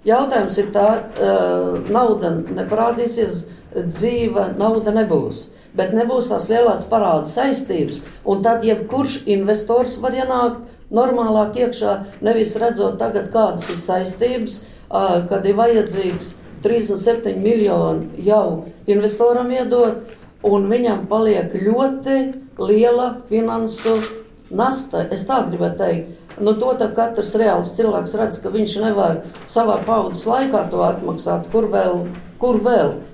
Jautājums ir tā, nauda neparādīsies, dzīva nauda nebūs. Bet nebūs tās lielās parāda saistības, un tad jebkurš investors var ienākt normālāk iekšā, nevis redzot tagad, kādas ir saistības, kad ir vajadzīgs 37 miljoni jau investoram iedot, un viņam paliek ļoti liela finansu nasta. Es tā gribētu teikt. To tā katrs reāls cilvēks redz, ka viņš nevar savā paudzes laikā to atmaksāt, kur vēl.